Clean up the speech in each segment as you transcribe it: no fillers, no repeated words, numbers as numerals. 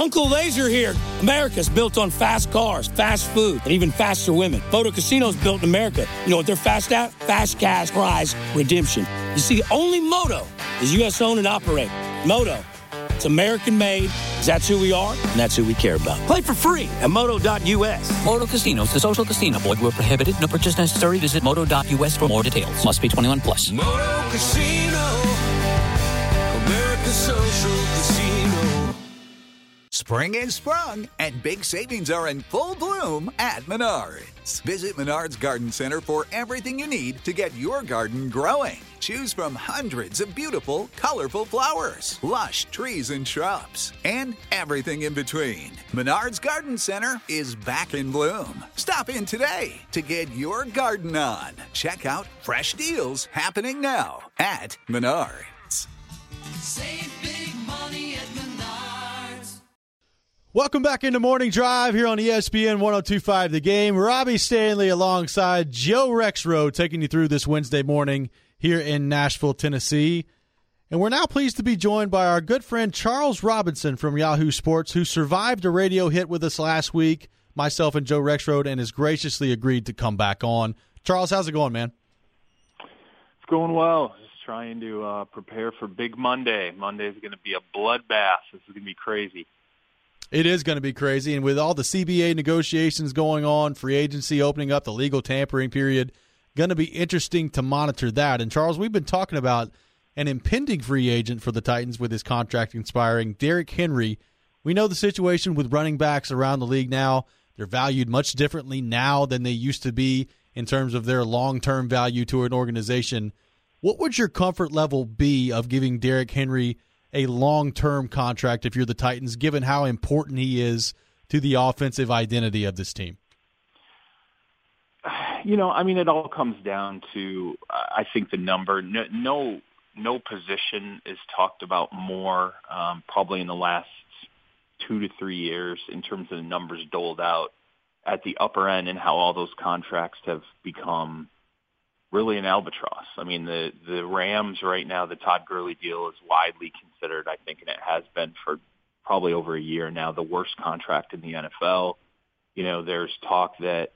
Uncle Laser here. America's built on fast cars, fast food, and even faster women. Moto Casino's built in America. You know what they're fast at? Fast cash prize redemption. You see, only Moto is U.S. owned and operated. Moto, it's American made, because that's who we are, and that's who we care about. Play for free at moto.us. Moto Casinos, the social casino. Void where prohibited. No purchase necessary. Visit moto.us for more details. Must be 21 plus. Moto Casino, America's social casino. Spring is sprung, and big savings are in full bloom at Menards. Visit Menards Garden Center for everything you need to get your garden growing. Choose from hundreds of beautiful, colorful flowers, lush trees and shrubs, and everything in between. Menards Garden Center is back in bloom. Stop in today to get your garden on. Check out fresh deals happening now at Menards. Save big money at Menards. Welcome back into Morning Drive here on ESPN 102.5 The Game. Robbie Stanley alongside Joe Rexrode taking you through this Wednesday morning here in Nashville, Tennessee. And we're now pleased to be joined by our good friend Charles Robinson from Yahoo Sports, who survived a radio hit with us last week, myself and Joe Rexrode, and has graciously agreed to come back on. Charles, how's it going, man? It's going well. Just trying to prepare for Big Monday. Monday is going to be a bloodbath. This is going to be crazy. It is going to be crazy, and with all the CBA negotiations going on, free agency opening up, the legal tampering period, going to be interesting to monitor that. And, Charles, we've been talking about an impending free agent for the Titans with his contract expiring, Derrick Henry. We know the situation with running backs around the league now. They're valued much differently now than they used to be in terms of their long-term value to an organization. What would your comfort level be of giving Derrick Henry a long-term contract if you're the Titans, given how important he is to the offensive identity of this team? You know, I mean, it all comes down to, I think, the number. No position is talked about more probably in the last 2 to 3 years in terms of the numbers doled out at the upper end and how all those contracts have become really an albatross. I mean, the Rams right now, the Todd Gurley deal is widely considered, I think, and it has been for probably over a year now, the worst contract in the NFL. You know, there's talk that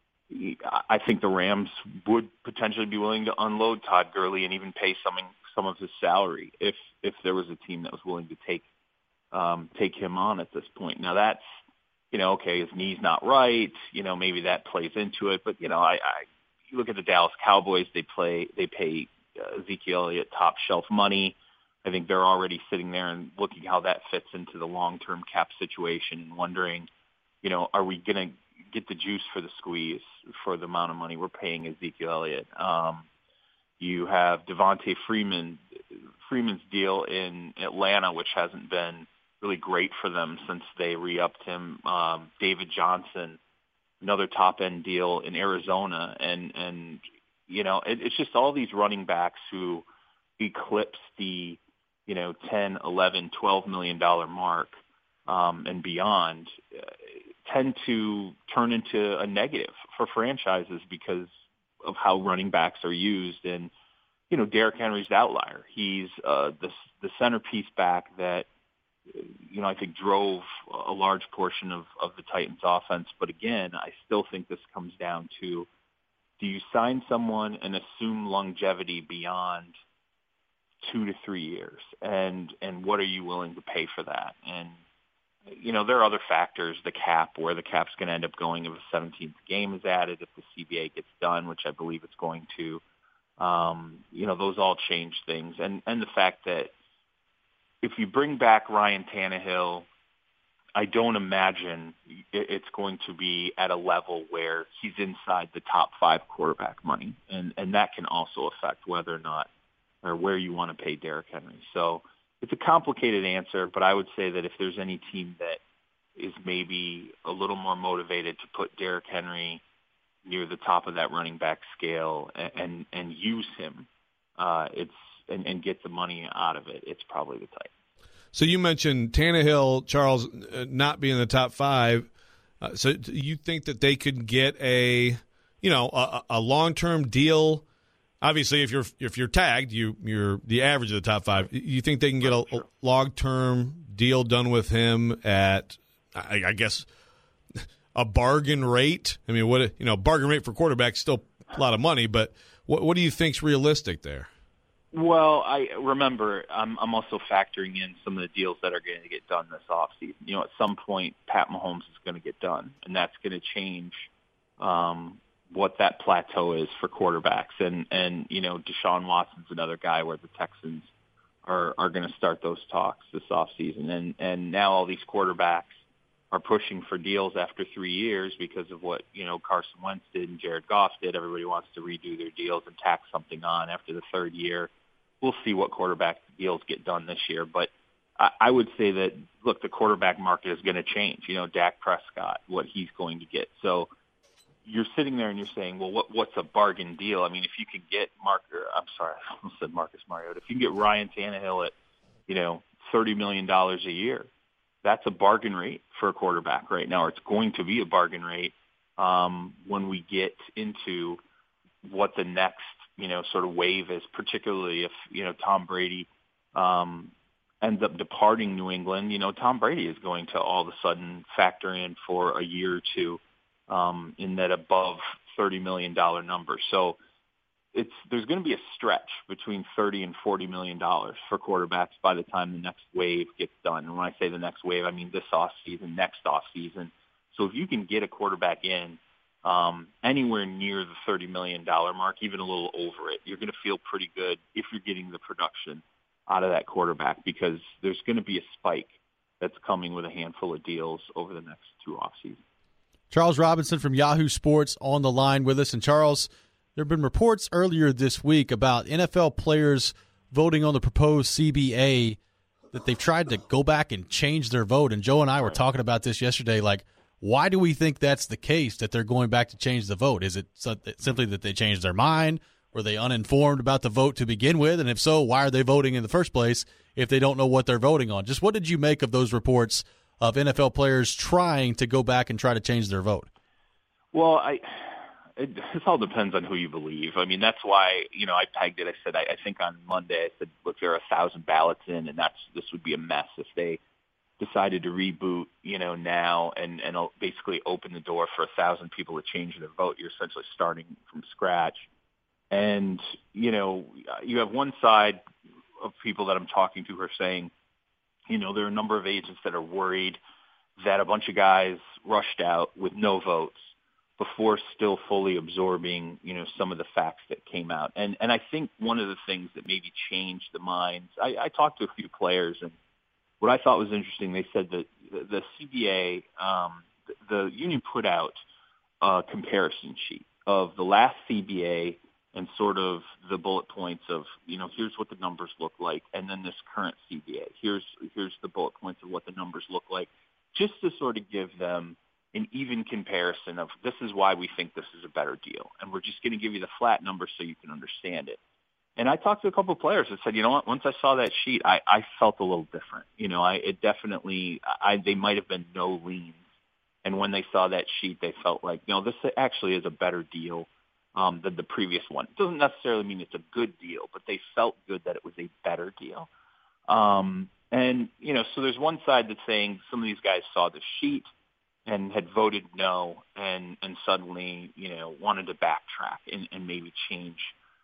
I think the Rams would potentially be willing to unload Todd Gurley and even pay some of his salary if there was a team that was willing to take him on at this point. Now that's, you know, okay, his knee's not right, you know, maybe that plays into it, but you know, you look at the Dallas Cowboys, they pay Ezekiel Elliott top shelf money. I think they're already sitting there and looking how that fits into the long-term cap situation and wondering, you know, are we going to get the juice for the squeeze for the amount of money we're paying Ezekiel Elliott? You have Devontae Freeman's deal in Atlanta, which hasn't been really great for them since they re-upped him. David Johnson, another top-end deal in Arizona. And you know, it's just all these running backs who eclipse the, you know, $10, $11, $12 million mark and beyond tend to turn into a negative for franchises because of how running backs are used. And, you know, Derrick Henry's the outlier. He's the centerpiece back that, you know, I think drove a large portion of the Titans offense. But again, I still think this comes down to, do you sign someone and assume longevity beyond 2 to 3 years? And what are you willing to pay for that? And, you know, there are other factors, the cap, where the cap's going to end up going if a 17th game is added, if the CBA gets done, which I believe it's going to. You know, those all change things. And the fact that if you bring back Ryan Tannehill, I don't imagine it's going to be at a level where he's inside the top 5 quarterback money. And that can also affect whether or not or where you want to pay Derrick Henry. So it's a complicated answer, but I would say that if there's any team that is maybe a little more motivated to put Derrick Henry near the top of that running back scale and use him and get the money out of it, it's probably the Titans. So you mentioned Tannehill, Charles, not being in the top 5. So you think that they could get a long-term deal? Obviously, if you're tagged, you're the average of the top 5. You think they can get a long-term deal done with him at, I guess, a bargain rate? I mean, bargain rate for quarterback still a lot of money, but what do you think's realistic there? Well, I remember I'm also factoring in some of the deals that are going to get done this offseason. At some point, Pat Mahomes is going to get done, and that's going to change what that plateau is for quarterbacks. And Deshaun Watson's another guy where the Texans are going to start those talks this offseason. And now all these quarterbacks are pushing for deals after 3 years because of what, Carson Wentz did and Jared Goff did. Everybody wants to redo their deals and tack something on after the third year. We'll see what quarterback deals get done this year. But I would say that, look, the quarterback market is going to change. Dak Prescott, what he's going to get. So you're sitting there and you're saying, well, what's a bargain deal? I mean, if you could get I almost said Marcus Mariota. If you can get Ryan Tannehill at, $30 million a year, that's a bargain rate for a quarterback right now, or it's going to be a bargain rate when we get into what the next, sort of wave is, particularly if, Tom Brady ends up departing New England. Tom Brady is going to all of a sudden factor in for a year or two in that above $30 million number. So there's going to be a stretch between $30 and $40 million for quarterbacks by the time the next wave gets done. And when I say the next wave, I mean this offseason, next offseason. So if you can get a quarterback in anywhere near the $30 million mark, even a little over it, you're going to feel pretty good if you're getting the production out of that quarterback, because there's going to be a spike that's coming with a handful of deals over the next two offseasons. Charles Robinson from Yahoo Sports on the line with us. And Charles, there have been reports earlier this week about NFL players voting on the proposed CBA that they've tried to go back and change their vote. And Joe and I were talking about this yesterday. Like, why do we think that's the case, that they're going back to change the vote? Is it simply that they changed their mind? Were they uninformed about the vote to begin with? And if so, why are they voting in the first place if they don't know what they're voting on? Just what did you make of those reports of NFL players trying to go back and try to change their vote? Well, this all depends on who you believe. I mean, that's why, I pegged it. I said, I think on Monday, I said, look, there are 1,000 ballots in, and this would be a mess if they decided to reboot, now and basically open the door for 1,000 people to change their vote. You're essentially starting from scratch. And, you have one side of people that I'm talking to who are saying, there are a number of agents that are worried that a bunch of guys rushed out with no votes before still fully absorbing, some of the facts that came out. And I think one of the things that maybe changed the minds, I talked to a few players, and what I thought was interesting, they said that the CBA, the union put out a comparison sheet of the last CBA and sort of the bullet points of, here's what the numbers look like, and then this current CBA. Here's the bullet points of what the numbers look like, just to sort of give them an even comparison of this is why we think this is a better deal, and we're just going to give you the flat number so you can understand it. And I talked to a couple of players that said, what, once I saw that sheet, I felt a little different. They might have been no leans, and when they saw that sheet, they felt like, this actually is a better deal than the previous one. It doesn't necessarily mean it's a good deal, but they felt good that it was a better deal. So there's one side that's saying some of these guys saw the sheet and had voted no and suddenly, wanted to backtrack and maybe change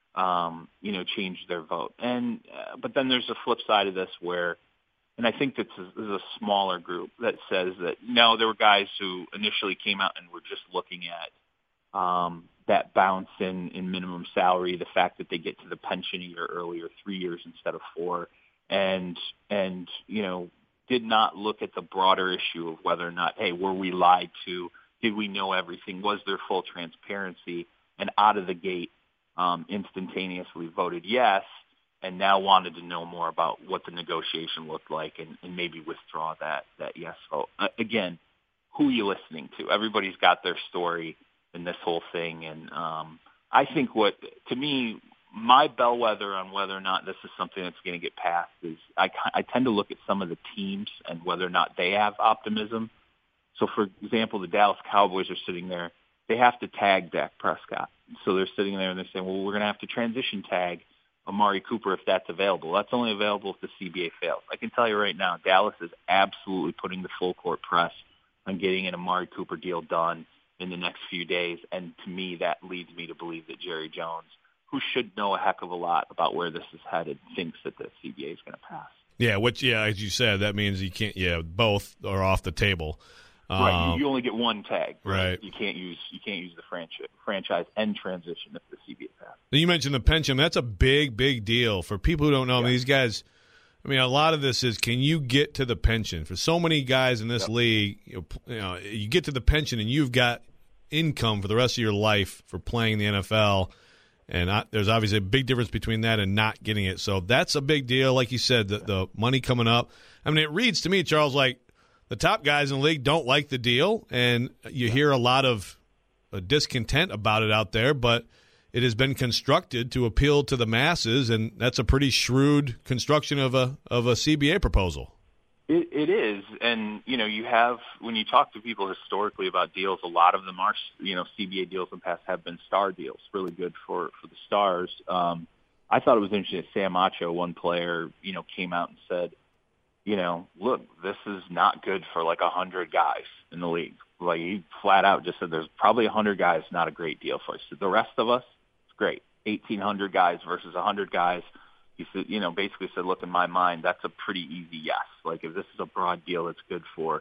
their vote. But then there's a flip side of this where, and I think this is a smaller group that says that, no, there were guys who initially came out and were just looking at that bounce in minimum salary, the fact that they get to the pension a year earlier, 3 years instead of 4, and did not look at the broader issue of whether or not, hey, were we lied to? Did we know everything? Was there full transparency? And out of the gate, instantaneously voted yes, and now wanted to know more about what the negotiation looked like and maybe withdraw that yes vote. Again, who are you listening to? Everybody's got their story in this whole thing. And I think to me, my bellwether on whether or not this is something that's going to get passed is I tend to look at some of the teams and whether or not they have optimism. So, for example, the Dallas Cowboys are sitting there. They have to tag Dak Prescott. So they're sitting there and they're saying, well, we're going to have to transition tag Amari Cooper if that's available. That's only available if the CBA fails. I can tell you right now, Dallas is absolutely putting the full court press on getting an Amari Cooper deal done in the next few days. And to me, that leads me to believe that Jerry Jones, who should know a heck of a lot about where this is headed, thinks that the CBA is going to pass. Yeah, which, as you said, that means you can't, both are off the table. Right, you only get one tag. Right. You can't use the franchise and transition if the CBA passes. You mentioned the pension. That's a big, big deal for people who don't know. Yeah. These guys, a lot of this is, can you get to the pension? For so many guys in this league, you get to the pension and you've got income for the rest of your life for playing the NFL. And there's obviously a big difference between that and not getting it. So that's a big deal. Like you said, the money coming up. It reads to me, Charles, like the top guys in the league don't like the deal, and you hear a lot of discontent about it out there, but it has been constructed to appeal to the masses, and that's a pretty shrewd construction of a CBA proposal. It is, and you have, when you talk to people historically about deals, a lot of them are, CBA deals in the past have been star deals, really good for the stars. I thought it was interesting that Sam Acho, one player, came out and said, look, this is not good for like 100 guys in the league. Like he flat out just said, there's probably 100 guys, not a great deal for us. So the rest of us, it's great. 1,800 guys versus 100 guys. He said, basically said, look, in my mind, that's a pretty easy yes. Like if this is a broad deal that's good for,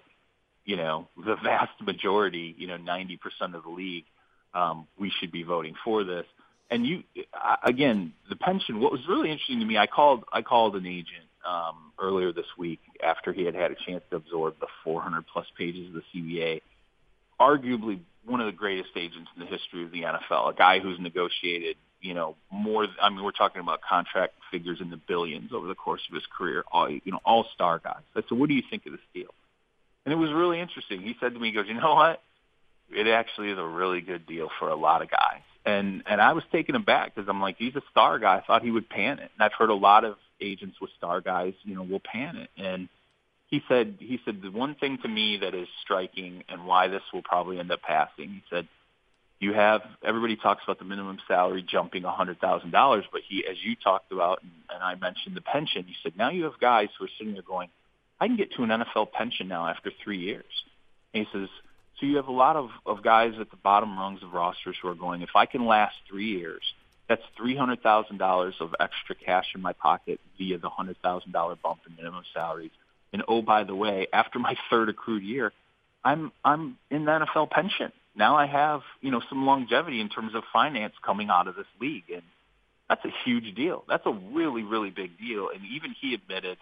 the vast majority, 90% of the league, we should be voting for this. And again, the pension, what was really interesting to me, I called an agent earlier this week after he had a chance to absorb the 400-plus pages of the CBA, arguably one of the greatest agents in the history of the NFL, a guy who's negotiated, more. We're talking about contract figures in the billions over the course of his career, all-star guys. I said, what do you think of this deal? And it was really interesting. He said to me, he goes, you know what? It actually is a really good deal for a lot of guys. And I was taken aback because I'm like, he's a star guy. I thought he would pan it. And I've heard a lot of agents with star guys, will pan it. And he said the one thing to me that is striking and why this will probably end up passing, he said, everybody talks about the minimum salary jumping $100,000, but as you talked about, and I mentioned the pension, he said, now you have guys who are sitting there going, I can get to an NFL pension now after 3 years. And he says, so you have a lot of guys at the bottom rungs of rosters who are going, if I can last 3 years, that's $300,000 of extra cash in my pocket via the $100,000 bump in minimum salaries. And oh, by the way, after my third accrued year, I'm in the NFL pension. Now I have, some longevity in terms of finance coming out of this league. And that's a huge deal. That's a really, really big deal. And even he admitted,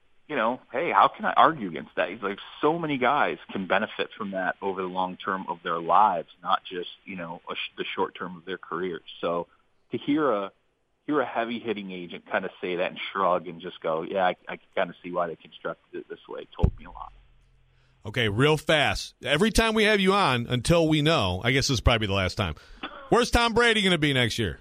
hey, how can I argue against that? He's like, so many guys can benefit from that over the long term of their lives, not just, the short term of their careers. So to hear a heavy hitting agent kind of say that and shrug and just go, yeah, I can kind of see why they constructed it this way, told me a lot. Okay, real fast. Every time we have you on, until we know, I guess this is probably the last time. Where's Tom Brady going to be next year?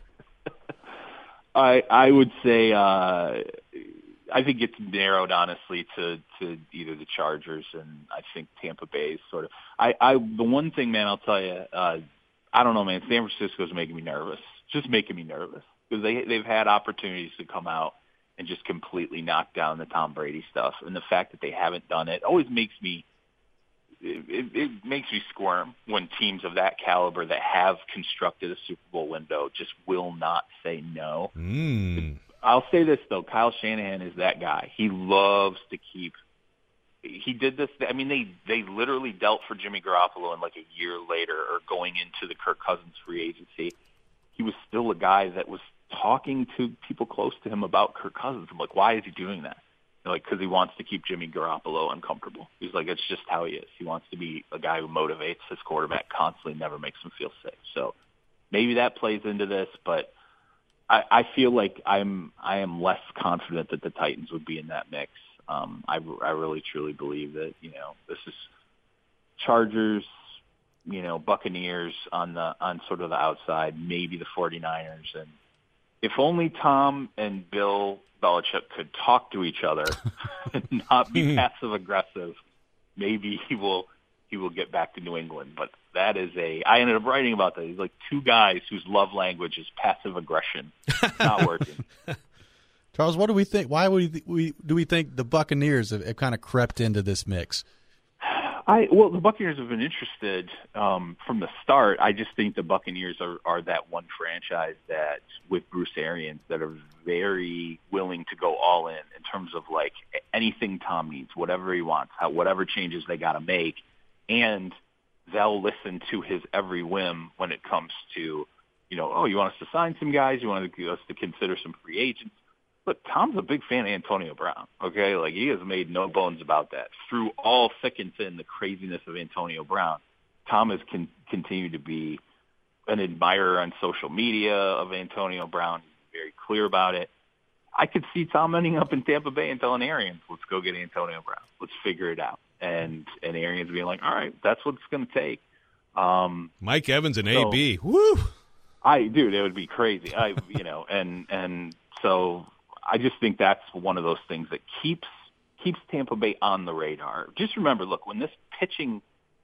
I would say I think it's narrowed honestly to either the Chargers and I think Tampa Bay is sort of. The one thing, man, I'll tell you, I don't know, man. San Francisco's making me nervous. Just making me nervous because they've had opportunities to come out and just completely knock down the Tom Brady stuff, and the fact that they haven't done it always makes me. It makes me squirm when teams of that caliber that have constructed a Super Bowl window just will not say no. I'll say this, though. Kyle Shanahan is that guy. He loves to keep – he did this – they literally dealt for Jimmy Garoppolo and like a year later or going into the Kirk Cousins free agency. He was still a guy that was talking to people close to him about Kirk Cousins. I'm like, why is he doing that? Because he wants to keep Jimmy Garoppolo uncomfortable. He's like, it's just how he is. He wants to be a guy who motivates his quarterback constantly, never makes him feel safe. So maybe that plays into this, but I feel like I am less confident that the Titans would be in that mix. I really truly believe that this is Chargers, Buccaneers on sort of the outside, maybe the 49ers, and if only Tom and Bill Belichick could talk to each other and not be passive aggressive, maybe he will get back to New England. But that is I ended up writing about that. He's like two guys whose love language is passive aggression. Not working. Charles, what do we think? Why do we think the Buccaneers have kind of crept into this mix? Well, the Buccaneers have been interested from the start. I just think the Buccaneers are that one franchise that, with Bruce Arians, that are very willing to go all in terms of like anything Tom needs, whatever he wants, whatever changes they got to make, and they'll listen to his every whim when it comes to, you want us to sign some guys, you want us to consider some free agents. Look, Tom's a big fan of Antonio Brown, okay? Like, he has made no bones about that. Through all thick and thin, the craziness of Antonio Brown, Tom has continued to be an admirer on social media of Antonio Brown. He's very clear about it. I could see Tom ending up in Tampa Bay and telling Arians, let's go get Antonio Brown. Let's figure it out. And Arians being like, all right, that's what it's going to take. Mike Evans and AB. Woo! Dude, it would be crazy. And so I just think that's one of those things that keeps Tampa Bay on the radar. Just remember, look, when this pitching,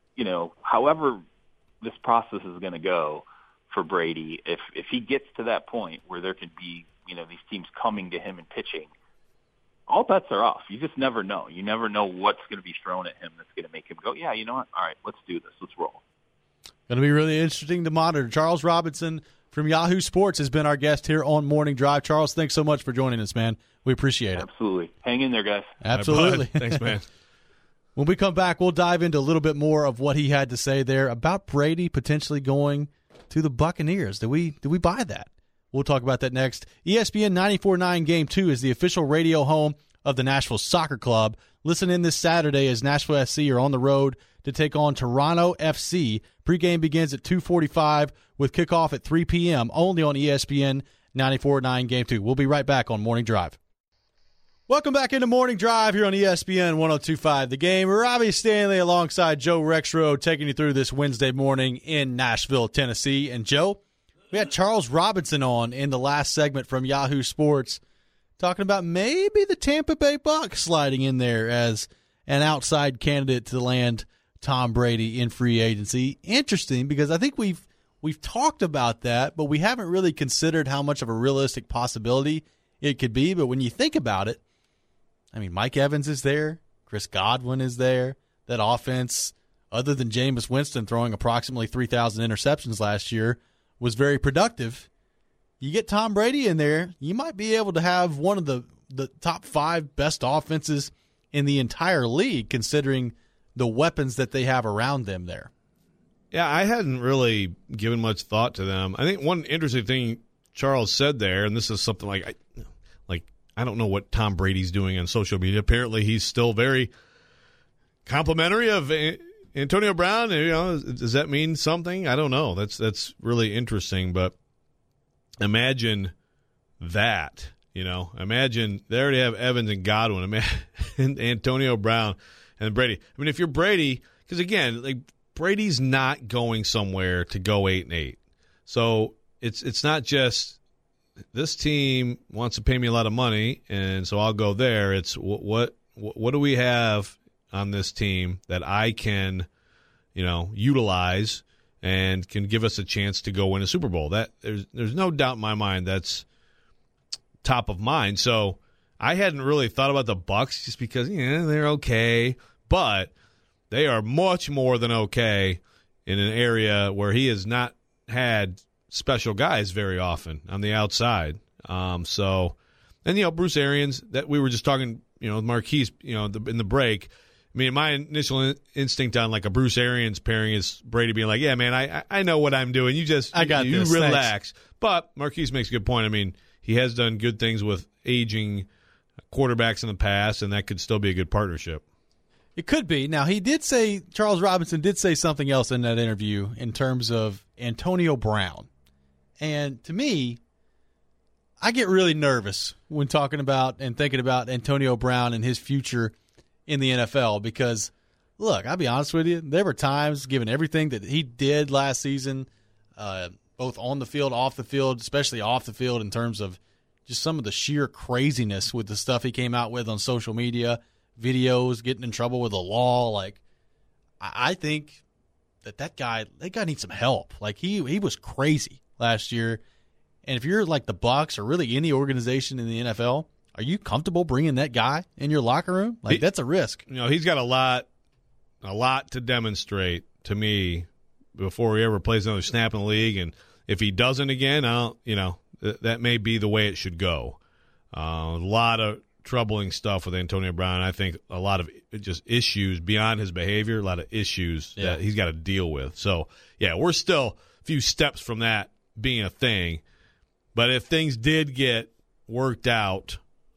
however this process is going to go for Brady, if he gets to that point where there could be, these teams coming to him and pitching, all bets are off. You just never know. You never know what's going to be thrown at him that's going to make him go, yeah, you know what? All right, let's do this. Let's roll. Going to be really interesting to monitor. Charles Robinson from Yahoo Sports has been our guest here on Morning Drive. Charles, thanks so much for joining us, man. We appreciate it. Absolutely. Hang in there, guys. Absolutely. Thanks, man. When we come back, we'll dive into a little bit more of what he had to say there about Brady potentially going to the Buccaneers. Do we buy that? We'll talk about that next. ESPN 94.9 Game 2 is the official radio home of the Nashville Soccer Club. Listen in this Saturday as Nashville SC are on the road to take on Toronto FC. Pregame begins at 2:45 with kickoff at 3 p.m. only on ESPN 94.9 Game 2. We'll be right back on Morning Drive. Welcome back into Morning Drive here on ESPN 102.5 The Game. Robbie Stanley alongside Joe Rexroad taking you through this Wednesday morning in Nashville, Tennessee. And Joe, we had Charles Robinson on in the last segment from Yahoo Sports talking about maybe the Tampa Bay Bucs sliding in there as an outside candidate to land Tom Brady in free agency. Interesting, because I think we've talked about that, but we haven't really considered how much of a realistic possibility it could be. But when you think about it, I mean, Mike Evans is there. Chris Godwin is there. That offense, other than Jameis Winston throwing approximately 3,000 interceptions last year, was very productive. You get Tom Brady in there, you might be able to have one of the top 5 best offenses in the entire league, considering the weapons that they have around them there. Yeah, I hadn't really given much thought to them. I think one interesting thing Charles said there, and this is something I don't know what Tom Brady's doing on social media. Apparently, he's still very complimentary of Antonio Brown. Does that mean something? I don't know. That's really interesting. But imagine that. Imagine they already have Evans and Godwin, and Antonio Brown and Brady. I mean, if you're Brady, because again, Brady's not going somewhere to go 8-8. So it's not just this team wants to pay me a lot of money, and so I'll go there. It's what do we have on this team that I can, utilize and can give us a chance to go win a Super Bowl? That there's no doubt in my mind that's top of mind. So I hadn't really thought about the Bucs just because they're okay, but they are much more than okay in an area where he has not had special guys very often on the outside. Bruce Arians, that we were just talking, with Marquise, in the break. I mean, my initial instinct on like a Bruce Arians pairing is Brady being like, yeah, man, I know what I'm doing. You relax. Thanks. But Marquise makes a good point. I mean, he has done good things with aging quarterbacks in the past, and that could still be a good partnership. It could be. Now, Charles Robinson did say something else in that interview in terms of Antonio Brown. And to me, I get really nervous when talking about and thinking about Antonio Brown and his future in the NFL because, look, I'll be honest with you, there were times, given everything that he did last season, both on the field, off the field, especially off the field in terms of just some of the sheer craziness with the stuff he came out with on social media, videos, getting in trouble with the law. Like, I think that guy needs some help. Like, he was crazy last year. And if you're like the Bucs or really any organization in the NFL, are you comfortable bringing that guy in your locker room? Like, that's a risk. He's got a lot to demonstrate to me before he ever plays another snap in the league. And if he doesn't again, that may be the way it should go. A lot of troubling stuff with Antonio Brown. I think a lot of just issues beyond his behavior, a lot of issues that he's got to deal with. So, yeah, we're still a few steps from that being a thing. But if things did get worked out,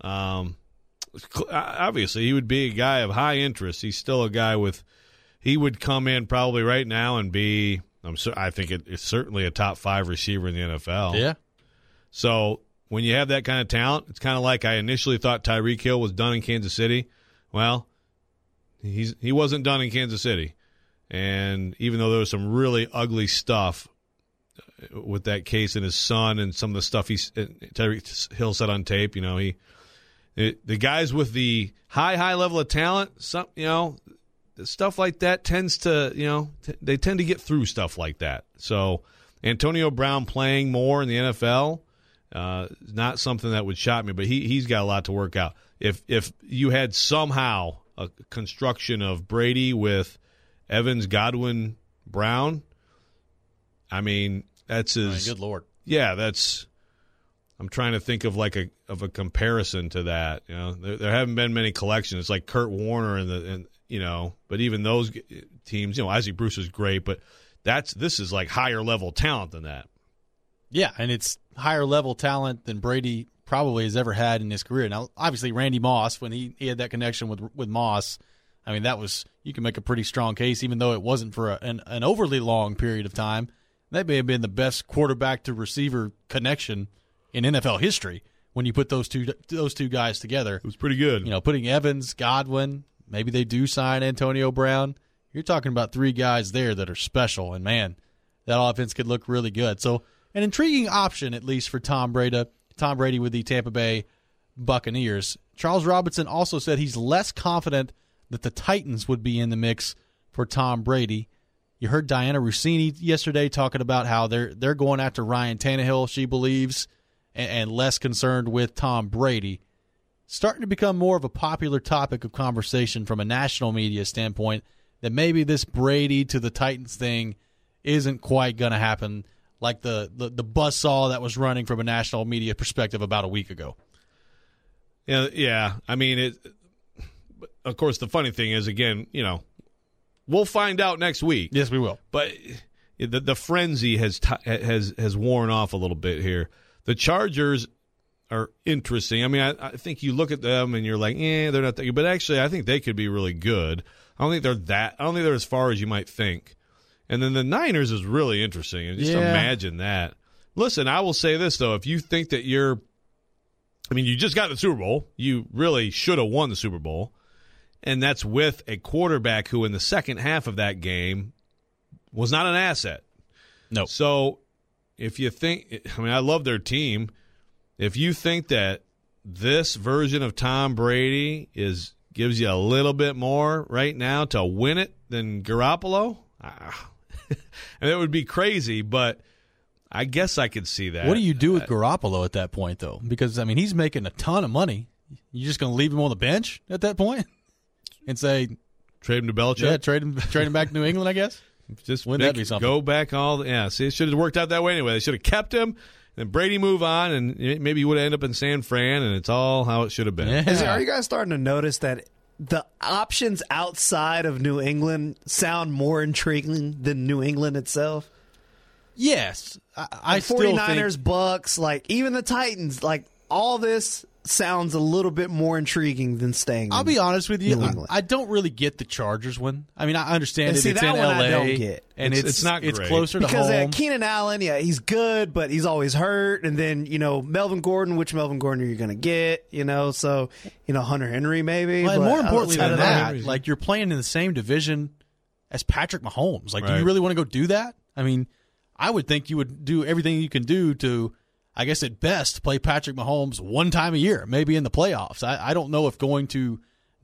obviously he would be a guy of high interest. He's still a guy he would come in probably right now and be, I think it's certainly a top 5 receiver in the NFL. Yeah. So when you have that kind of talent, it's kind of like I initially thought Tyreek Hill was done in Kansas City. Well, he wasn't done in Kansas City. And even though there was some really ugly stuff with that case and his son and some of the stuff Tyreek Hill said on tape, the guys with the high level of talent, stuff like that tends to, they tend to get through stuff like that. So Antonio Brown playing more in the NFL, not something that would shock me, but he's got a lot to work out. If you had somehow a construction of Brady with Evans, Godwin, Brown, I mean, that's his. Good Lord. Yeah, I'm trying to think of a comparison to that. There haven't been many collections. It's like Kurt Warner but even those teams, Isaac Bruce is great, but this is like higher level talent than that. Yeah, and it's higher level talent than Brady probably has ever had in his career. Now, obviously, Randy Moss, when he had that connection with Moss, I mean, you can make a pretty strong case, even though it wasn't for an overly long period of time. That may have been the best quarterback to receiver connection in NFL history when you put those two guys together. It was pretty good. Putting Evans, Godwin, maybe they do sign Antonio Brown. You're talking about 3 guys there that are special, and man, that offense could look really good. So an intriguing option, at least for Tom Brady with the Tampa Bay Buccaneers. Charles Robinson also said he's less confident that the Titans would be in the mix for Tom Brady. You heard Diana Rossini yesterday talking about how they're going after Ryan Tannehill, she believes, and less concerned with Tom Brady. Starting to become more of a popular topic of conversation from a national media standpoint that maybe this Brady to the Titans thing isn't quite going to happen like the buzzsaw that was running from a national media perspective about a week ago. Yeah. I mean, of course, the funny thing is, again, we'll find out next week. Yes, we will. But the frenzy has worn off a little bit here. The Chargers are interesting. I mean, I think you look at them and you're like, they're not that good. But actually, I think they could be really good. I don't think they're as far as you might think. And then the Niners is really interesting. And just imagine that. Listen, I will say this, though. If you think that you just got the Super Bowl. You really should have won the Super Bowl. And that's with a quarterback who in the second half of that game was not an asset. No. So if you think – I love their team. If you think that this version of Tom Brady gives you a little bit more right now to win it than Garoppolo, and it would be crazy, but I guess I could see that. What do you do with Garoppolo at that point, though? Because, he's making a ton of money. You just going to leave him on the bench at that point and say – trade him to Belichick? Yeah, trade him back to New England, I guess. Just wouldn't that be something? Go back see, it should have worked out that way anyway. They should have kept him. Then Brady move on, and maybe he would end up in San Fran, and it's all how it should have been. Yeah. Are you guys starting to notice that the options outside of New England sound more intriguing than New England itself? Yes. I still 49ers, think... Bucks, even the Titans, all this sounds a little bit more intriguing than staying. I'll be honest with you. I don't really get the Chargers one. I understand it's in LA. I don't get. And it's not great. It's closer because to home. Keenan Allen, he's good, but he's always hurt. And then, Melvin Gordon, which Melvin Gordon are you going to get? So, Hunter Henry maybe. Well, and more importantly than that, Henry. you're playing in the same division as Patrick Mahomes. Right. Do you really want to go do that? I would think you would do everything you can do to, I guess at best, play Patrick Mahomes one time a year, maybe in the playoffs. I don't know if going to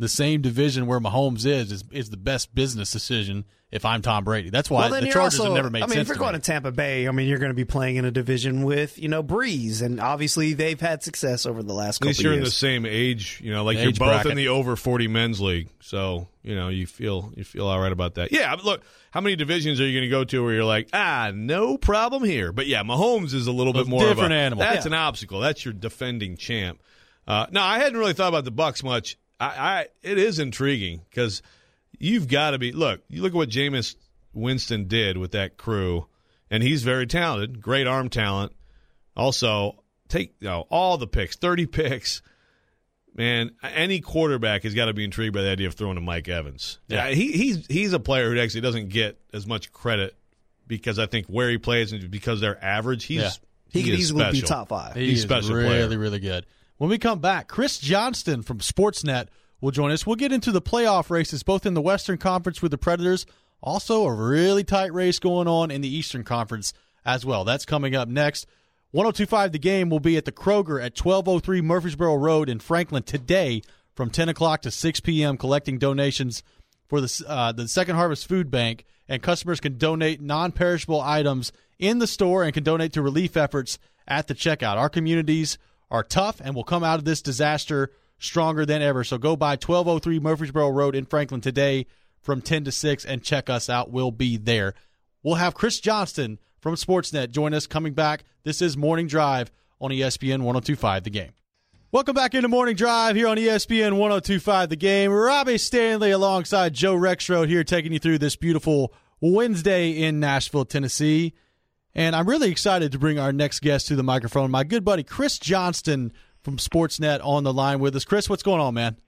the same division where Mahomes is the best business decision if I'm Tom Brady. That's why the Chargers have never made sense. If you're going to Tampa Bay, you're going to be playing in a division with, Breeze, and obviously they've had success over the last couple of years. At least you're in the same age, like you're both bracket. In the over 40 men's league. So, you feel all right about that. Yeah, look, how many divisions are you going to go to where you're like, no problem here? But yeah, Mahomes is a little bit more different animal. That's an obstacle. That's your defending champ. No, I hadn't really thought about the Bucs much. It is intriguing because you've got to be – look, you look at what Jameis Winston did with that crew, and he's very talented, great arm talent. Also, take all the picks, 30 picks. Man, any quarterback has got to be intrigued by the idea of throwing to Mike Evans. Yeah, he's a player who actually doesn't get as much credit because I think where he plays and because they're average, he could easily be top 5. He's special really, player. really good. When we come back, Chris Johnston from Sportsnet will join us. We'll get into the playoff races, both in the Western Conference with the Predators, also a really tight race going on in the Eastern Conference as well. That's coming up next. 102.5 The Game will be at the Kroger at 1203 Murfreesboro Road in Franklin today from 10 o'clock to 6 p.m., collecting donations for the Second Harvest Food Bank, and customers can donate non-perishable items in the store and can donate to relief efforts at the checkout. Our communities are tough and will come out of this disaster stronger than ever. So go by 1203 Murfreesboro Road in Franklin today from 10 to 6 and check us out. We'll be there. We'll have Chris Johnston from Sportsnet join us coming back. This is Morning Drive on ESPN 102.5 The Game. Welcome back into Morning Drive here on ESPN 102.5 The Game. Robbie Stanley alongside Joe Rexrode here taking you through this beautiful Wednesday in Nashville, Tennessee. And I'm really excited to bring our next guest to the microphone, my good buddy Chris Johnston from Sportsnet on the line with us. Chris, what's going on, man?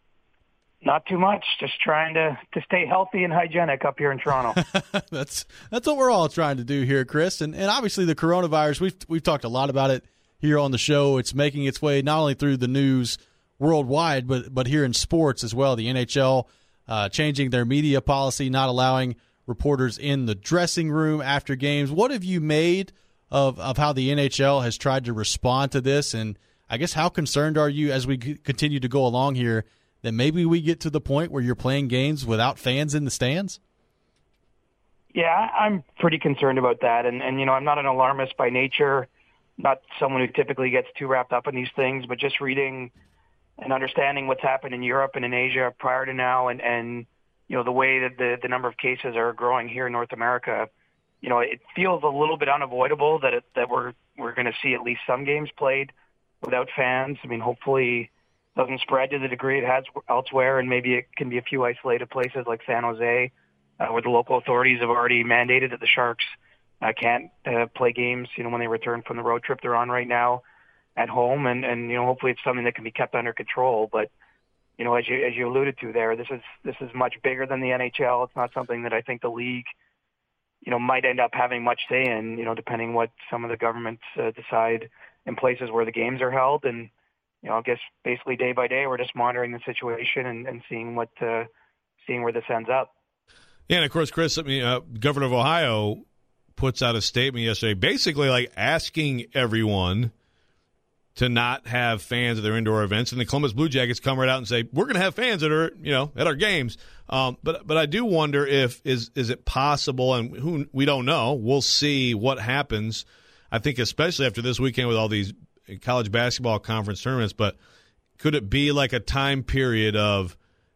Not too much. Just trying to stay healthy and hygienic up here in Toronto. That's what we're all trying to do here, Chris. And obviously the coronavirus, we've talked a lot about it here on the show. It's making its way not only through the news worldwide, but here in sports as well. The NHL changing their media policy, not allowing reporters in the dressing room after games. What have you made of how the NHL has tried to respond to this? And I guess how concerned are you as we continue to go along here that maybe we get to the point where you're playing games without fans in the stands? Yeah, I'm pretty concerned about that. And I'm not an alarmist by nature, not someone who typically gets too wrapped up in these things, but just reading and understanding what's happened in Europe and in Asia prior to now and the way that the number of cases are growing here in North America, it feels a little bit unavoidable that we're going to see at least some games played without fans. I mean, hopefully it doesn't spread to the degree it has elsewhere, and maybe it can be a few isolated places like San Jose, where the local authorities have already mandated that the Sharks can't play games, when they return from the road trip they're on right now at home, and hopefully it's something that can be kept under control. But as you alluded to there, this is much bigger than the NHL. It's not something that I think the league, might end up having much say in, depending what some of the governments decide in places where the games are held. And, I guess basically day by day, we're just monitoring the situation and seeing where this ends up. Yeah, and of course, Chris, Governor of Ohio puts out a statement yesterday, basically like asking everyone to not have fans at their indoor events, and the Columbus Blue Jackets come right out and say, we're going to have fans at our games. But I do wonder if is it possible, and we don't know. We'll see what happens. I think especially after this weekend with all these college basketball conference tournaments, but could it be like a time period of,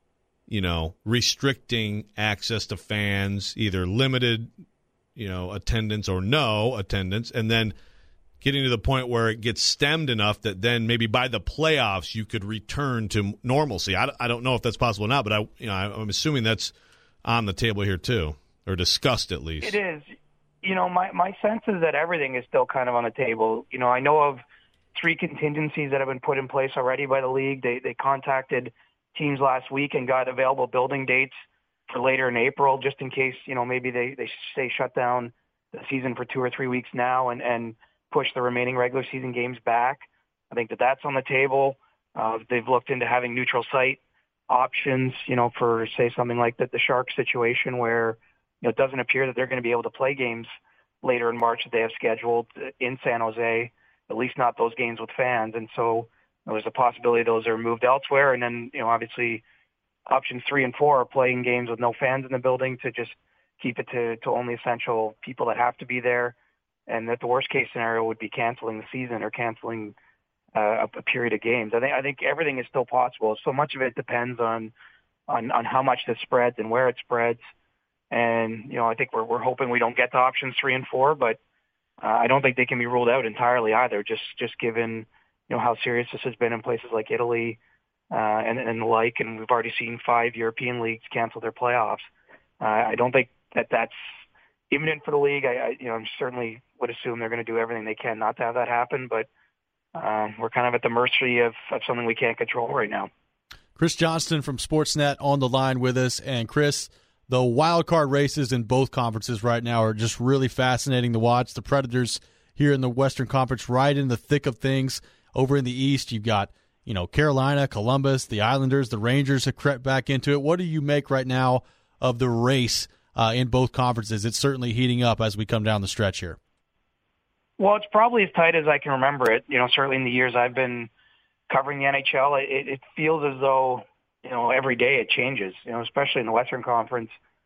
restricting access to fans, either limited, attendance or no attendance, and then getting to the point where it gets stemmed enough that then maybe by the playoffs you could return to normalcy. I don't know if that's possible or not, but I'm assuming that's on the table here too, or discussed at least. It is. My sense is that everything is still kind of on the table. I know of 3 contingencies that have been put in place already by the league. They contacted teams last week and got available building dates for later in April, just in case, maybe they say shut down the season for 2 or 3 weeks now and push the remaining regular season games back. I think that's on the table. They've looked into having neutral site options, for, say, something like the Sharks situation where it doesn't appear that they're going to be able to play games later in March that they have scheduled in San Jose, at least not those games with fans. And so there's a possibility those are moved elsewhere. And then, obviously, options 3 and 4 are playing games with no fans in the building to just keep it to only essential people that have to be there, and that the worst case scenario would be canceling the season or canceling a period of games. I think everything is still possible. So much of it depends on how much this spreads and where it spreads. And, I think we're hoping we don't get to options 3 and 4, but I don't think they can be ruled out entirely either, just given, how serious this has been in places like Italy and the like. And we've already seen 5 European leagues cancel their playoffs. I don't think that's imminent for the league. I certainly would assume they're going to do everything they can not to have that happen, but we're kind of at the mercy of something we can't control right now. Chris Johnston from Sportsnet on the line with us. And Chris, the wild card races in both conferences right now are just really fascinating to watch. The Predators here in the Western Conference right in the thick of things. Over in the East, you've got, Carolina, Columbus, the Islanders, the Rangers have crept back into it. What do you make right now of the race in both conferences? It's certainly heating up as we come down the stretch here. Well, it's probably as tight as I can remember it. Certainly in the years I've been covering the NHL, it feels as though, every day it changes, especially in the Western Conference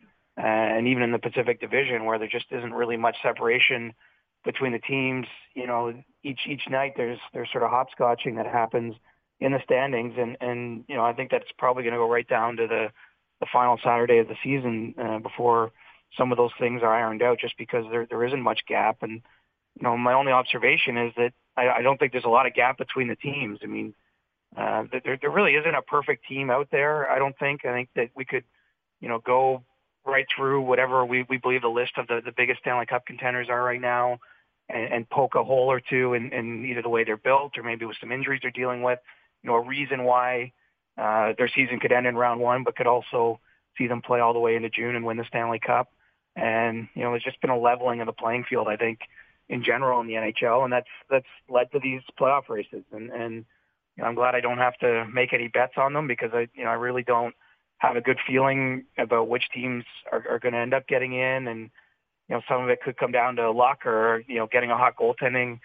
and even in the Pacific Division, where there just isn't really much separation between the teams. Each night there's sort of hopscotching that happens in the standings. And I think that's probably going to go right down to the final Saturday of the season before some of those things are ironed out, just because there isn't much gap. And, my only observation is that I don't think there's a lot of gap between the teams. I mean, there really isn't a perfect team out there, I don't think. I think that we could, go right through whatever we believe the list of the biggest Stanley Cup contenders are right now and poke a hole or two in either the way they're built or maybe with some injuries they're dealing with, a reason why their season could end in round 1, but could also see them play all the way into June and win the Stanley Cup. And, it's just been a leveling of the playing field, I think, in general in the NHL, and that's led to these playoff races. And I'm glad I don't have to make any bets on them, because I really don't have a good feeling about which teams are going to end up getting in. And, some of it could come down to luck or, getting a hot goaltender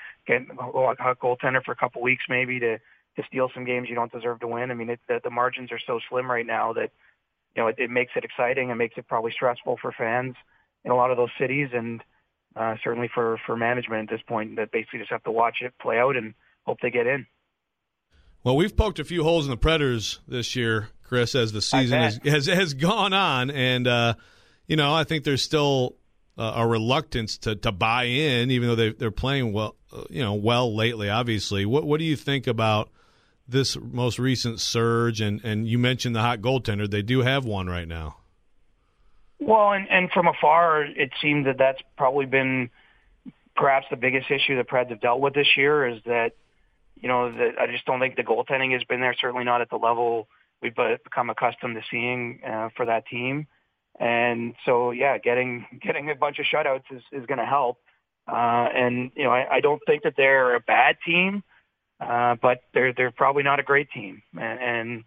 for a couple weeks maybe to steal some games you don't deserve to win. I mean, the margins are so slim right now that, it makes it exciting. It makes it probably stressful for fans in a lot of those cities, and certainly for management at this point, that basically just have to watch it play out and hope they get in. Well, we've poked a few holes in the Predators this year, Chris, as the season has gone on, and I think there's still a reluctance to buy in, even though they're playing well, well lately. Obviously, what do you think about this most recent surge? And you mentioned the hot goaltender; they do have one right now. Well, and from afar, it seems that that's probably been perhaps the biggest issue the Preds have dealt with this year, is that, that I just don't think the goaltending has been there, certainly not at the level we've become accustomed to seeing for that team. And so, getting a bunch of shutouts is going to help. And, I don't think that they're a bad team, but they're probably not a great team. And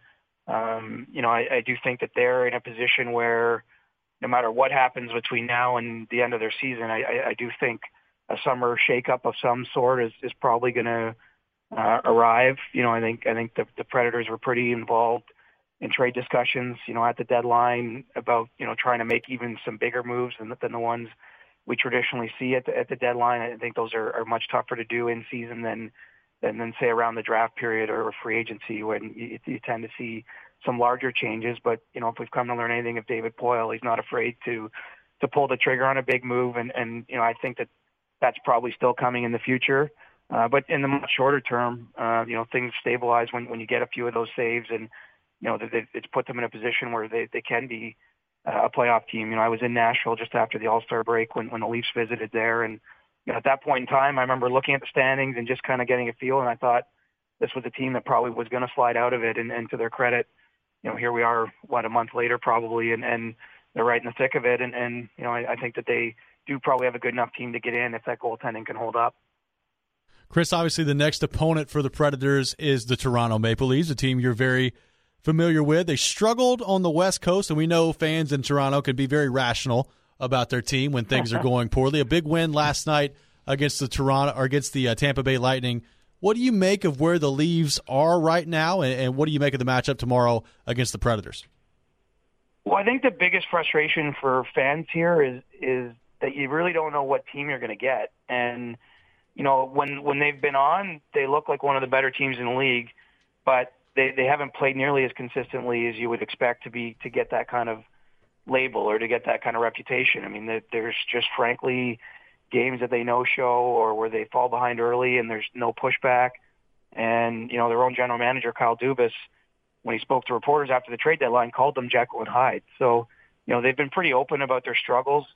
I do think that they're in a position where, no matter what happens between now and the end of their season, I do think a summer shakeup of some sort is probably going to arrive. I think the Predators were pretty involved in trade discussions, at the deadline about, trying to make even some bigger moves than the ones we traditionally see at the deadline. I think those are much tougher to do in season than say around the draft period or free agency, when you tend to see some larger changes. But, if we've come to learn anything of David Poile, he's not afraid to pull the trigger on a big move. And I think that's probably still coming in the future. But in the much shorter term, things stabilize when you get a few of those saves, and, it's put them in a position where they can be a playoff team. I was in Nashville just after the All-Star break when the Leafs visited there. And at that point in time, I remember looking at the standings and just kind of getting a feel. And I thought this was a team that probably was going to slide out of it. And to their credit, here we are, a month later probably, and they're right in the thick of it. And I think that they do probably have a good enough team to get in if that goaltending can hold up. Chris, obviously the next opponent for the Predators is the Toronto Maple Leafs, a team you're very familiar with. They struggled on the West Coast, and we know fans in Toronto can be very rational about their team when things are going poorly. A big win last night against the Tampa Bay Lightning. What do you make of where the Leafs are right now, and what do you make of the matchup tomorrow against the Predators? Well, I think the biggest frustration for fans here is that you really don't know what team you're going to get. And, when they've been on, they look like one of the better teams in the league, but they haven't played nearly as consistently as you would expect to get that kind of label or to get that kind of reputation. I mean, there's just frankly games that they no-show or where they fall behind early and there's no pushback. And, their own general manager, Kyle Dubas, when he spoke to reporters after the trade deadline, called them Jekyll and Hyde. So, they've been pretty open about their struggles.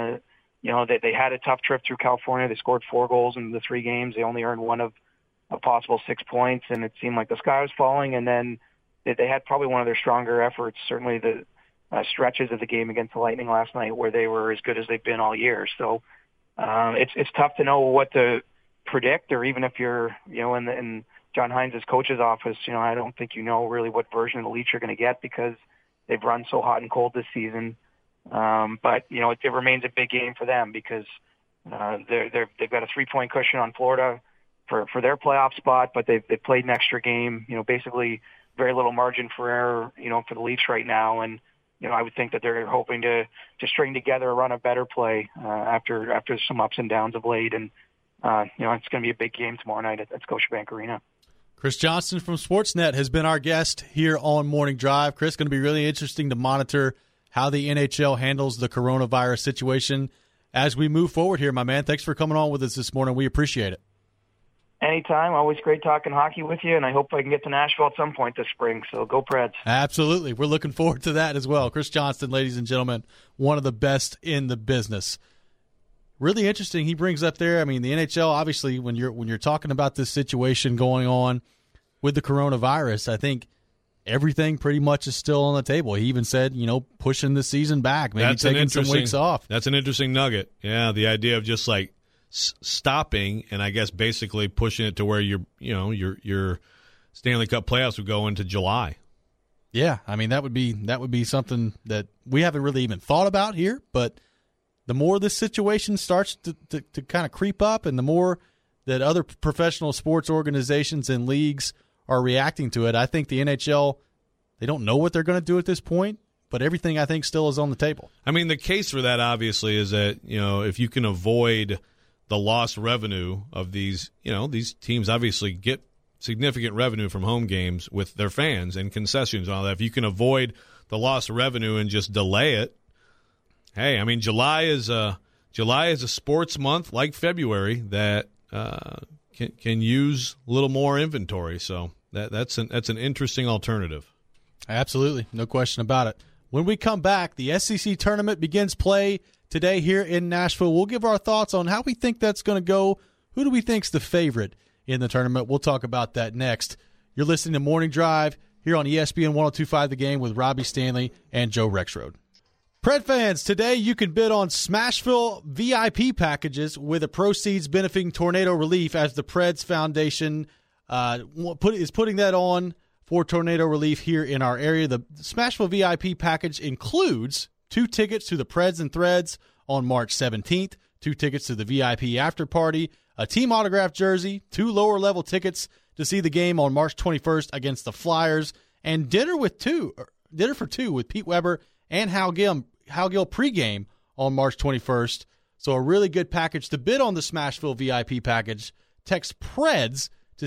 They had a tough trip through California. They scored 4 goals in the 3 games. They only earned one of a possible 6 points, and it seemed like the sky was falling. And then they had probably one of their stronger efforts, certainly the stretches of the game against the Lightning last night where they were as good as they've been all year. So it's tough to know what to predict, or even if you're, in John Hines' coach's office, I don't think really what version of the Leafs you're going to get because they've run so hot and cold this season. But it remains a big game for them because they've got a 3-point cushion on Florida for their playoff spot, but they've played an extra game. Basically very little margin for error. For the Leafs right now, and I would think that they're hoping to string together a run of better play after some ups and downs of late, and it's going to be a big game tomorrow night at Scotiabank Arena. Chris Johnston from Sportsnet has been our guest here on Morning Drive. Chris, going to be really interesting to monitor how the NHL handles the coronavirus situation as we move forward here, my man. Thanks for coming on with us this morning. We appreciate it. Anytime. Always great talking hockey with you, and I hope I can get to Nashville at some point this spring, so go Preds. Absolutely. We're looking forward to that as well. Chris Johnston, ladies and gentlemen, one of the best in the business. Really interesting he brings up there. I mean, the NHL, obviously, when you're talking about this situation going on with the coronavirus, I think everything pretty much is still on the table. He even said, pushing the season back, maybe taking some weeks off. That's an interesting nugget. Yeah, the idea of just like stopping and I guess basically pushing it to where your Stanley Cup playoffs would go into July. Yeah, I mean that would be something that we haven't really even thought about here, but the more this situation starts to kind of creep up and the more that other professional sports organizations and leagues are reacting to it, I think the NHL, they don't know what they're going to do at this point, but everything I think still is on the table. I mean, the case for that obviously is that, if you can avoid the lost revenue of these teams obviously get significant revenue from home games with their fans and concessions and all that. If you can avoid the lost revenue and just delay it, hey, I mean, July is a sports month like February that can use a little more inventory. So that's an interesting alternative. Absolutely, no question about it. When we come back, the SEC tournament begins play today here in Nashville. We'll give our thoughts on how we think that's going to go. Who do we think's the favorite in the tournament? We'll talk about that next. You're listening to Morning Drive here on ESPN 102.5 The Game with Robbie Stanley and Joe Rexrode. Pred fans, today you can bid on Smashville VIP packages with the proceeds benefiting tornado relief as the Preds Foundation is putting that on for tornado relief here in our area. The Smashville VIP package includes 2 tickets to the Preds and Threads on March 17th, 2 tickets to the VIP after party, a team autographed jersey, 2 lower-level tickets to see the game on March 21st against the Flyers, and dinner for 2 with Pete Weber and Hal Gill pregame on March 21st. So a really good package. To bid on the Smashville VIP package, text Preds to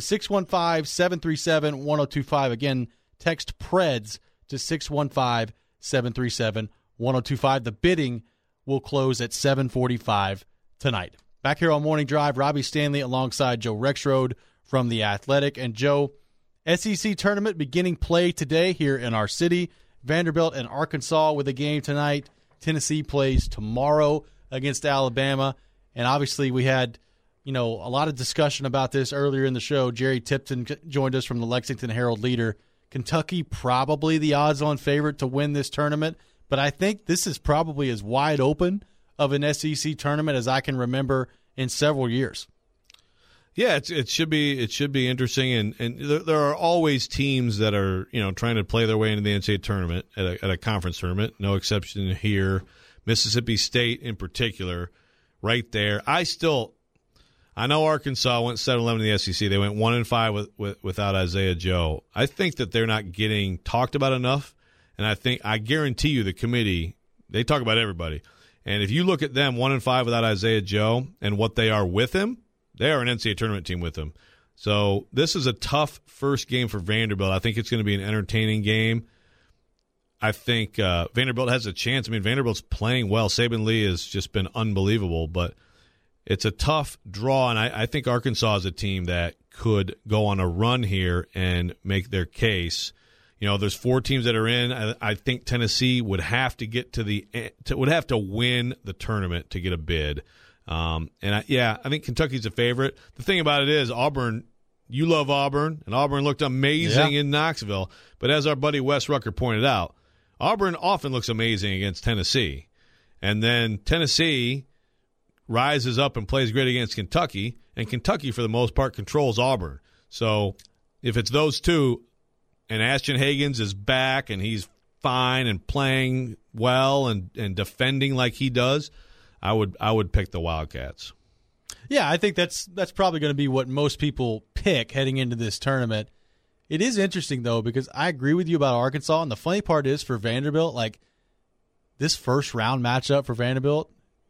615-737-1025. Again, text Preds to 615-737-1025. The bidding will close at 7:45 tonight. Back here on Morning Drive, Robbie Stanley alongside Joe Rexrode from The Athletic. And Joe, SEC tournament beginning play today here in our city. Vanderbilt and Arkansas with a game tonight. Tennessee plays tomorrow against Alabama. And obviously we had, a lot of discussion about this earlier in the show. Jerry Tipton joined us from the Lexington Herald-Leader. Kentucky probably the odds-on favorite to win this tournament. But I think this is probably as wide open of an SEC tournament as I can remember in several years. Yeah, it should be interesting, and there are always teams that are trying to play their way into the NCAA tournament at a conference tournament. No exception here. Mississippi State in particular, right there. I know Arkansas went 7-11 in the SEC. They went 1-5 without Isaiah Joe. I think that they're not getting talked about enough And I guarantee you the committee, they talk about everybody. And if you look at them 1-5 without Isaiah Joe and what they are with him, they are an NCAA tournament team with him. So this is a tough first game for Vanderbilt. I think it's going to be an entertaining game. I think Vanderbilt has a chance. I mean, Vanderbilt's playing well. Saban Lee has just been unbelievable, but it's a tough draw, and I think Arkansas is a team that could go on a run here and make their case. You know, there's 4 teams that are in. I think Tennessee would have to get would have to win the tournament to get a bid. I think Kentucky's a favorite. The thing about it is Auburn. You love Auburn, and Auburn looked amazing in Knoxville. But as our buddy Wes Rucker pointed out, Auburn often looks amazing against Tennessee, and then Tennessee rises up and plays great against Kentucky, and Kentucky for the most part controls Auburn. So if it's those two. And Ashton Hagans is back, and he's fine and playing well and defending like he does, I would pick the Wildcats. Yeah, I think that's probably going to be what most people pick heading into this tournament. It is interesting, though, because I agree with you about Arkansas, and the funny part is for Vanderbilt, like this first-round matchup for Vanderbilt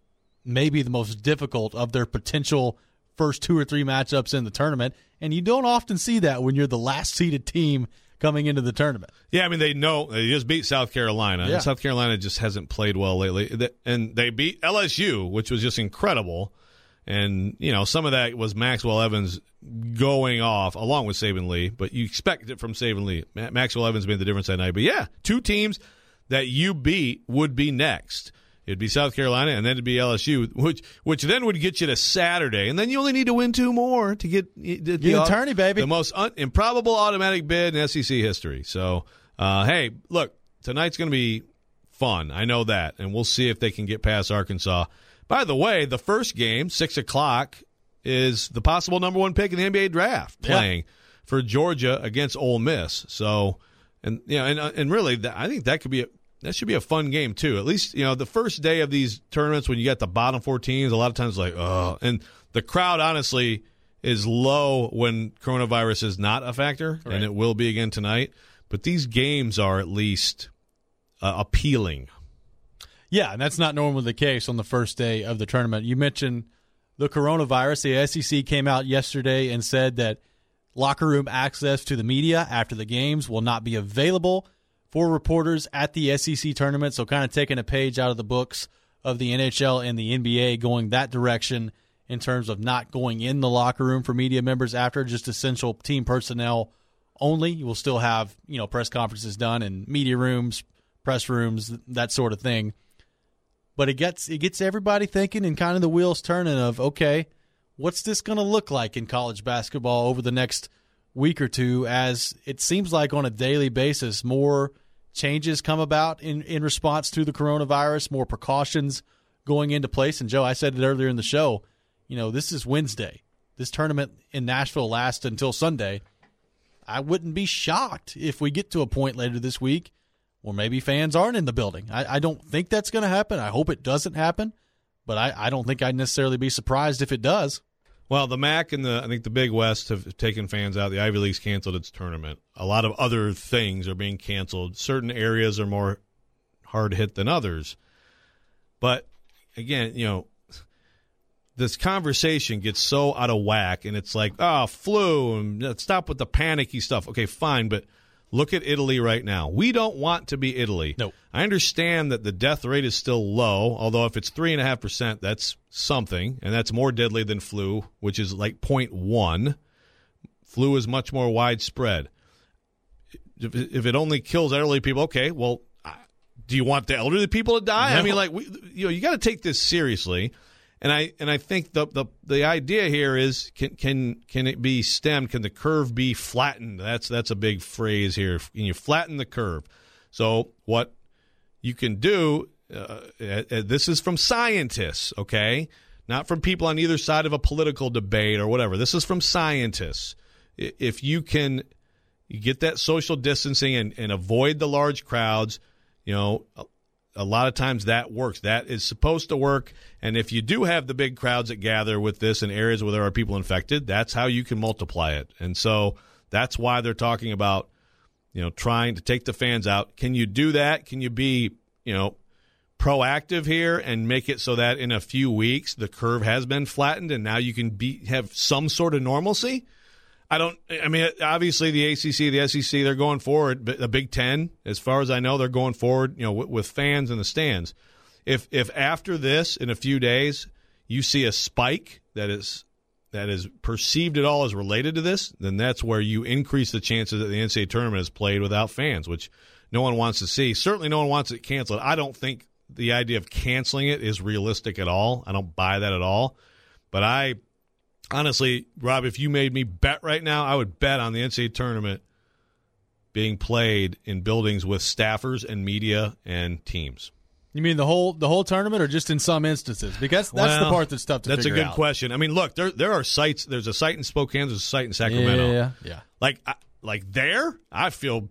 may be the most difficult of their potential first 2 or 3 matchups in the tournament, and you don't often see that when you're the last-seeded team coming into the tournament. Yeah, I mean, they just beat South Carolina. Yeah. And South Carolina just hasn't played well lately. And they beat LSU, which was just incredible. And, you know, some of that was Maxwell Evans going off along with Saban Lee, but you expect it from Saban Lee. Maxwell Evans made the difference that night. But, yeah, 2 teams that you beat would be next. It'd be South Carolina, and then it'd be LSU, which then would get you to Saturday, and then you only need to win 2 more to get the tourney, baby. The most improbable automatic bid in SEC history. So, hey, look, tonight's going to be fun. I know that, and we'll see if they can get past Arkansas. By the way, the first game, 6 o'clock, is the possible number 1 pick in the NBA draft playing for Georgia against Ole Miss. So, and really, I think that could be that should be a fun game, too. At least, you know, the first day of these tournaments when you get the bottom 4 teams, a lot of times like, oh. And the crowd, honestly, is low when coronavirus is not a factor, right. And it will be again tonight. But these games are at least appealing. Yeah, and that's not normally the case on the first day of the tournament. You mentioned the coronavirus. The SEC came out yesterday and said that locker room access to the media after the games will not be available for reporters at the SEC tournament, so kind of taking a page out of the books of the NHL and the NBA going that direction in terms of not going in the locker room for media members after, just essential team personnel only. You will still have, you know, press conferences done in media rooms, press rooms, that sort of thing. But it gets everybody thinking and kind of the wheels turning of, okay, what's this going to look like in college basketball over the next week or two, as it seems like on a daily basis more changes come about in response to the coronavirus, more precautions going into place. And, Joe, I said it earlier in the show, you know, this is Wednesday. This tournament in Nashville lasts until Sunday. I wouldn't be shocked if we get to a point later this week where maybe fans aren't in the building. I don't think that's going to happen. I hope it doesn't happen, but I don't think I'd necessarily be surprised if it does. Well, the MAC and I think the Big West have taken fans out. The Ivy League's canceled its tournament. A lot of other things are being canceled. Certain areas are more hard hit than others. But, again, you know, this conversation gets so out of whack, and it's like, oh, flu, and stop with the panicky stuff. Okay, fine, but look at Italy right now. We don't want to be Italy. No. I understand that the death rate is still low, although if it's 3.5%, that's something, and that's more deadly than flu, which is like 0.1. Flu is much more widespread. If it only kills elderly people, okay, well, do you want the elderly people to die? No. I mean, like, you got to take this seriously. And I think the idea here is can it be stemmed? Can the curve be flattened? That's a big phrase here. Can you flatten the curve? So what you can do, this is from scientists, okay, not from people on either side of a political debate or whatever. This is from scientists. If you get that social distancing and avoid the large crowds, you know, a lot of times that works. That is supposed to work. And if you do have the big crowds that gather with this in areas where there are people infected, that's how you can multiply it. And so that's why they're talking about trying to take the fans out. Can you do that? Can you be, proactive here and make it so that in a few weeks the curve has been flattened and now you can have some sort of normalcy? Obviously the ACC, the SEC, they're going forward. But the Big Ten, as far as I know, they're going forward, with fans in the stands. If after this, in a few days, you see a spike that is perceived at all as related to this, then that's where you increase the chances that the NCAA tournament is played without fans, which no one wants to see. Certainly no one wants it canceled. I don't think the idea of canceling it is realistic at all. I don't buy that at all. But I honestly, Rob, if you made me bet right now, I would bet on the NCAA tournament being played in buildings with staffers and media and teams. You mean the whole tournament, or just in some instances? Because that's the part that's tough to figure out. That's a good question. I mean, look, there are sites. There's a site in Spokane. There's a site in Sacramento. Yeah. Like there, I'd feel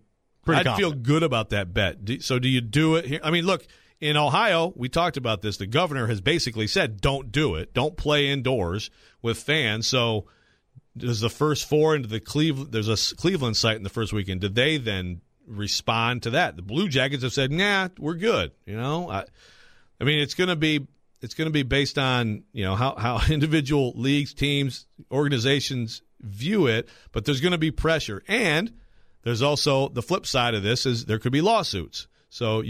good about that bet. So do you do it here? I mean, look, in Ohio, we talked about this. The governor has basically said, don't do it. Don't play indoors with fans. So does the first four into the there's a Cleveland site in the first weekend. Did they then respond to that? The Blue Jackets have said, nah, we're good. I mean, it's going to be based on, how individual leagues, teams, organizations view it, but there's going to be pressure. And there's also the flip side of this is there could be lawsuits. So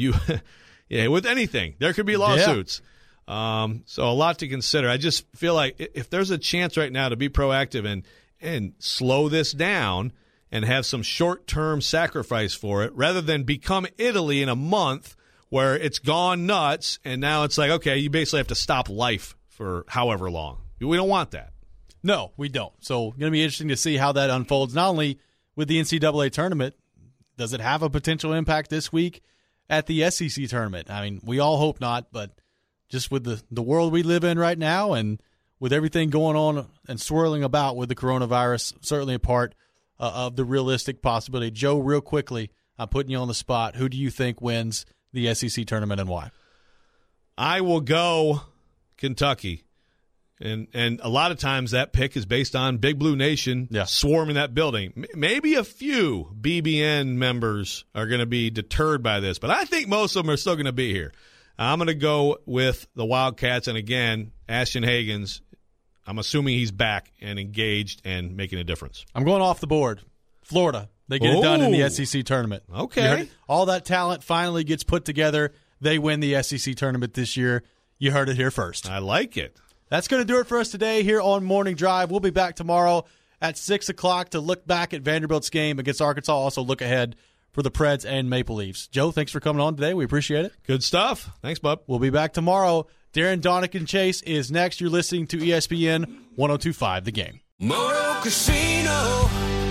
with anything, there could be lawsuits. Yeah. So a lot to consider. I just feel like if there's a chance right now to be proactive and slow this down and have some short-term sacrifice for it, rather than become Italy in a month where it's gone nuts and now it's like, okay, you basically have to stop life for however long. We don't want that. No, we don't. So it's going to be interesting to see how that unfolds, not only with the NCAA tournament. Does it have a potential impact this week at the SEC tournament? I mean, we all hope not, but just with the world we live in right now and with everything going on and swirling about with the coronavirus, certainly a part of the realistic possibility. Joe, real quickly, I'm putting you on the spot. Who do you think wins the SEC tournament and why? I will go Kentucky. And a lot of times that pick is based on Big Blue Nation swarming that building. Maybe a few BBN members are going to be deterred by this, but I think most of them are still going to be here. I'm going to go with the Wildcats, and again, Ashton Hagans, I'm assuming he's back and engaged and making a difference. I'm going off the board. Florida. They get it done in the SEC tournament. Okay. All that talent finally gets put together. They win the SEC tournament this year. You heard it here first. I like it. That's going to do it for us today here on Morning Drive. We'll be back tomorrow at 6 o'clock to look back at Vanderbilt's game against Arkansas. Also look ahead for the Preds and Maple Leafs. Joe, thanks for coming on today. We appreciate it. Good stuff. Thanks, bub. We'll be back tomorrow. Darren Donican Chase is next. You're listening to ESPN 102.5 The Game. Moto Casino,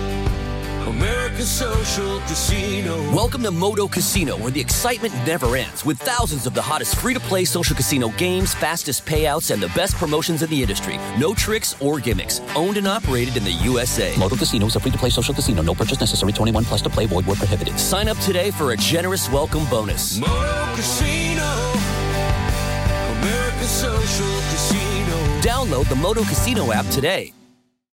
America's social casino. Welcome to Moto Casino, where the excitement never ends, with thousands of the hottest free-to-play social casino games, fastest payouts, and the best promotions in the industry. No tricks or gimmicks. Owned and operated in the USA. Moto Casino is a free-to-play social casino. No purchase necessary. 21 plus to play. Void where prohibited. Sign up today for a generous welcome bonus. Moto Casino, America's social casino. Download the Moto Casino app today.